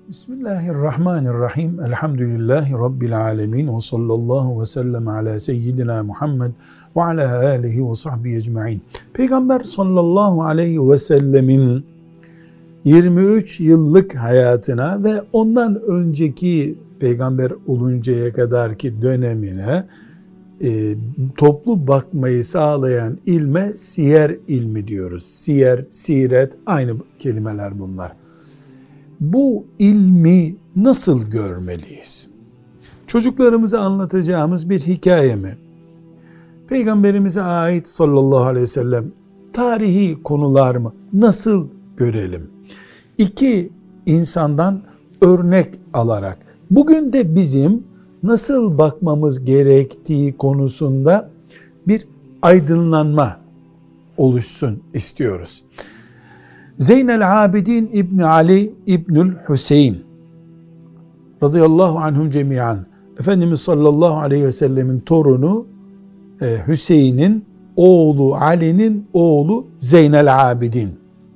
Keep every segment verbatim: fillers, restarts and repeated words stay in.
Bismillahirrahmanirrahim. Elhamdülillahi Rabbil alemin. Ve sallallahu ve sellem ala seyyidina Muhammed ve ala alihi ve sahbihi ecma'in. Peygamber sallallahu aleyhi ve sellemin yirmi üç yıllık hayatına ve ondan önceki peygamber oluncaya kadarki dönemine e, toplu bakmayı sağlayan ilme siyer ilmi diyoruz. Siyer, siret aynı kelimeler bunlar. Bu ilmi nasıl görmeliyiz? Çocuklarımıza anlatacağımız bir hikaye mi? Peygamberimize ait sallallahu aleyhi ve sellem tarihi konular mı? Nasıl görelim? İki insandan örnek alarak bugün de bizim nasıl bakmamız gerektiği konusunda bir aydınlanma oluşsun istiyoruz. Zeynel Abidin İbni Ali İbnül Hüseyin radıyallahu anhum cemiyan, Efendimiz sallallahu aleyhi ve sellemin torunu e, Hüseyin'in oğlu Ali'nin oğlu Zeynel Abidin,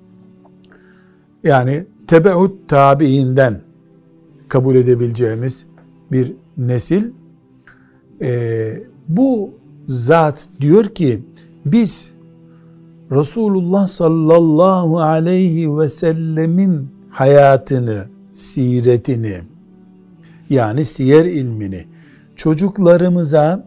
yani tebeut tabiinden kabul edebileceğimiz bir nesil. E, bu zat diyor ki biz Resulullah sallallahu aleyhi ve sellemin hayatını, siretini, yani siyer ilmini çocuklarımıza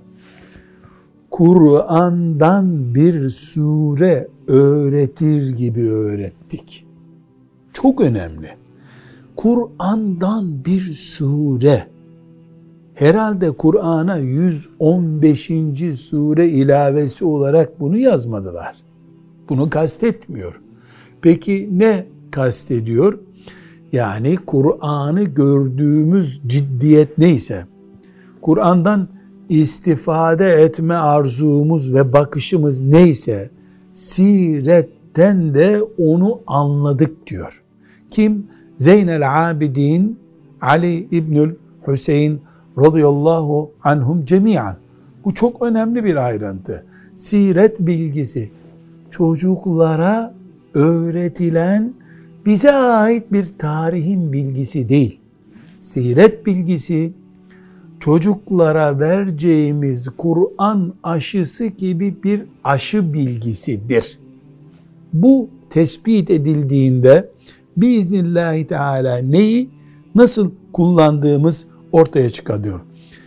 Kur'an'dan bir sure öğretir gibi öğrettik. Çok önemli. Kur'an'dan bir sure. Herhalde Kur'an'a yüz on beşinci sure ilavesi olarak bunu yazmadılar. Bunu kastetmiyor. Peki ne kastediyor? Yani Kur'an'ı gördüğümüz ciddiyet neyse, Kur'an'dan istifade etme arzumuz ve bakışımız neyse, siretten de onu anladık diyor. Kim? Zeynel Abidin Ali İbnül Hüseyin radıyallahu anhum cemiyan. Bu çok önemli bir ayrıntı. Siret bilgisi çocuklara öğretilen bize ait bir tarihin bilgisi değil. Siret bilgisi çocuklara vereceğimiz Kur'an aşısı gibi bir aşı bilgisidir. Bu tespit edildiğinde biiznillahü teala neyi nasıl kullandığımız ortaya çıkıyor.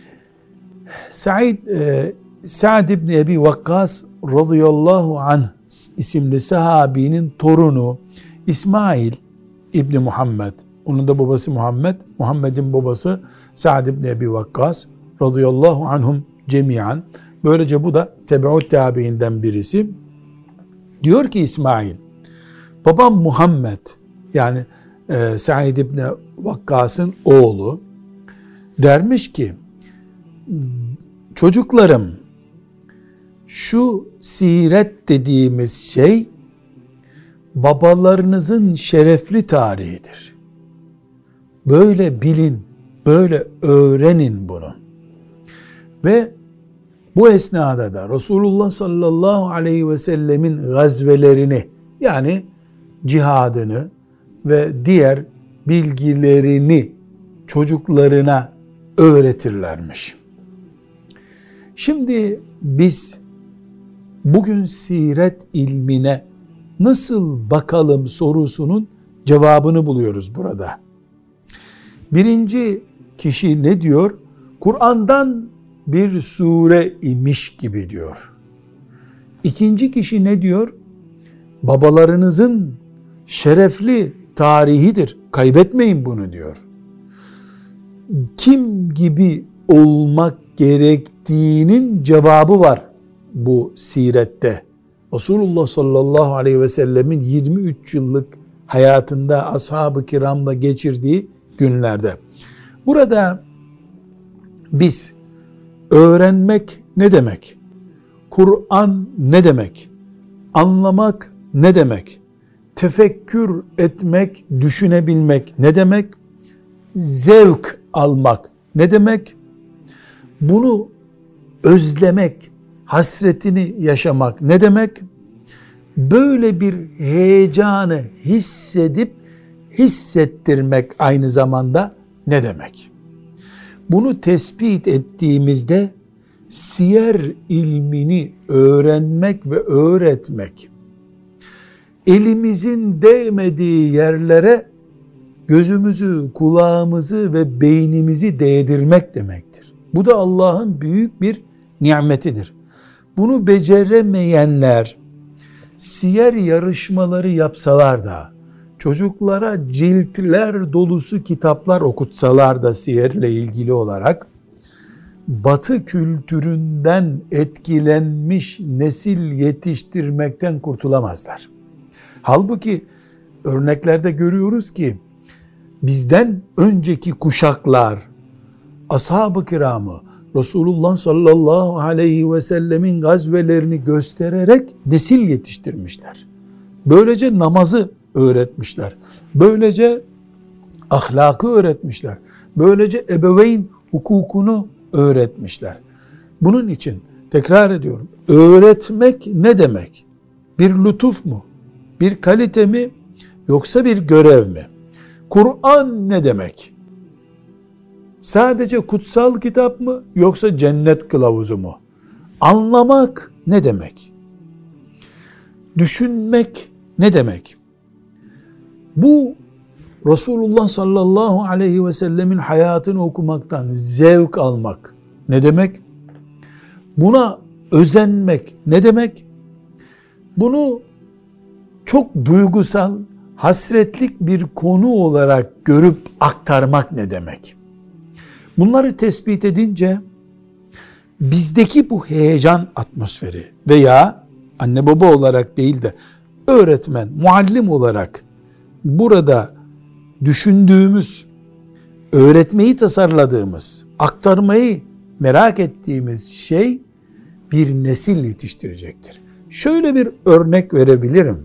Said e, Sa'd ibn Ebi Vakkas radıyallahu anh isimli sahabinin torunu İsmail İbni Muhammed, onun da babası Muhammed, Muhammed'in babası Sa'd ibn Ebi Vakkas radıyallahu anhum cemiyan. Böylece bu da tebeut tabiinden birisi. Diyor ki İsmail, babam Muhammed, yani e, Sa'd ibn Vakkas'ın oğlu, dermiş ki çocuklarım, şu siret dediğimiz şey babalarınızın şerefli tarihidir. Böyle bilin, böyle öğrenin bunu. Ve bu esnada da Resulullah sallallahu aleyhi ve sellemin gazvelerini, yani cihadını ve diğer bilgilerini çocuklarına öğretirlermiş. Şimdi biz bugün siret ilmine nasıl bakalım sorusunun cevabını buluyoruz burada. Birinci kişi ne diyor? Kur'an'dan bir sure imiş gibi diyor. İkinci kişi ne diyor? Babalarınızın şerefli tarihidir, kaybetmeyin bunu diyor. Kim gibi olmak gerektiğinin cevabı var bu sirette. Resulullah sallallahu aleyhi ve sellemin yirmi üç yıllık hayatında ashab-ı kiramla geçirdiği günlerde. Burada biz öğrenmek ne demek? Kur'an ne demek? Anlamak ne demek? Tefekkür etmek, düşünebilmek ne demek? Zevk almak ne demek? Bunu özlemek, hasretini yaşamak ne demek? Böyle bir heyecanı hissedip hissettirmek aynı zamanda ne demek? Bunu tespit ettiğimizde siyer ilmini öğrenmek ve öğretmek, elimizin değmediği yerlere gözümüzü, kulağımızı ve beynimizi değdirmek demektir. Bu da Allah'ın büyük bir nimetidir. Bunu beceremeyenler siyer yarışmaları yapsalar da, çocuklara ciltler dolusu kitaplar okutsalar da siyerle ilgili olarak, Batı kültüründen etkilenmiş nesil yetiştirmekten kurtulamazlar. Halbuki örneklerde görüyoruz ki bizden önceki kuşaklar ashab-ı kiramı Resulullah sallallahu aleyhi ve sellemin gazvelerini göstererek nesil yetiştirmişler. Böylece namazı öğretmişler. Böylece ahlakı öğretmişler. Böylece ebeveyn hukukunu öğretmişler. Bunun için tekrar ediyorum, öğretmek ne demek? Bir lütuf mu? Bir kalite mi? Yoksa bir görev mi? Kur'an ne demek? Sadece kutsal kitap mı? Yoksa cennet kılavuzu mu? Anlamak ne demek? Düşünmek ne demek? Bu Resulullah sallallahu aleyhi ve sellemin hayatını okumaktan zevk almak ne demek? Buna özenmek ne demek? Bunu çok duygusal, hasretlik bir konu olarak görüp aktarmak ne demek? Bunları tespit edince bizdeki bu heyecan atmosferi veya anne baba olarak değil de öğretmen, muallim olarak burada düşündüğümüz, öğretmeyi tasarladığımız, aktarmayı merak ettiğimiz şey bir nesil yetiştirecektir. Şöyle bir örnek verebilirim.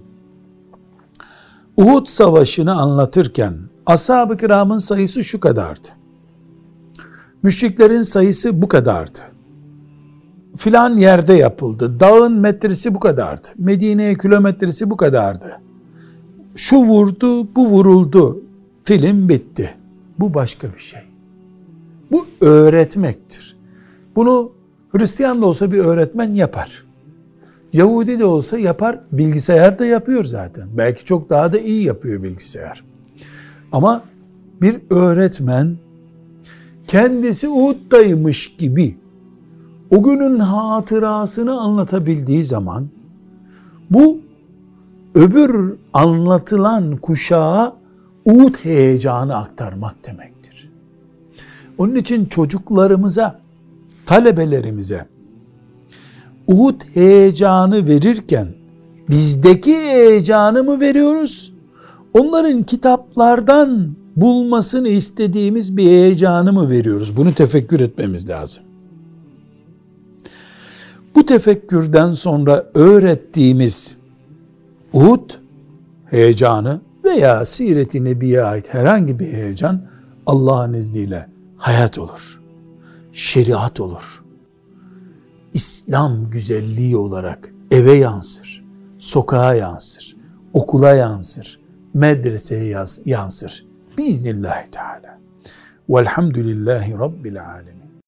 Uhud Savaşı'nı anlatırken ashab-ı kiramın sayısı şu kadardı. Müşriklerin sayısı bu kadardı. Filan yerde yapıldı. Dağın metresi bu kadardı. Medine'ye kilometresi bu kadardı. Şu vurdu, bu vuruldu. Film bitti. Bu başka bir şey. Bu öğretmektir. Bunu Hristiyan da olsa bir öğretmen yapar. Yahudi de olsa yapar. Bilgisayar da yapıyor zaten. Belki çok daha da iyi yapıyor bilgisayar. Ama bir öğretmen kendisi Uhud'daymış gibi o günün hatırasını anlatabildiği zaman bu öbür anlatılan kuşağa Uhud heyecanı aktarmak demektir. Onun için çocuklarımıza, talebelerimize Uhud heyecanı verirken bizdeki heyecanı mı veriyoruz? Onların kitaplardan bulmasını istediğimiz bir heyecanı mı veriyoruz? Bunu tefekkür etmemiz lazım. Bu tefekkürden sonra öğrettiğimiz Uhud heyecanı veya Siret-i Nebi'ye ait herhangi bir heyecan Allah'ın izniyle hayat olur, şeriat olur. İslam güzelliği olarak eve yansır, sokağa yansır, okula yansır, medreseye yansır. Biiznillahü Teala. Velhamdülillahi Rabbil Alemin.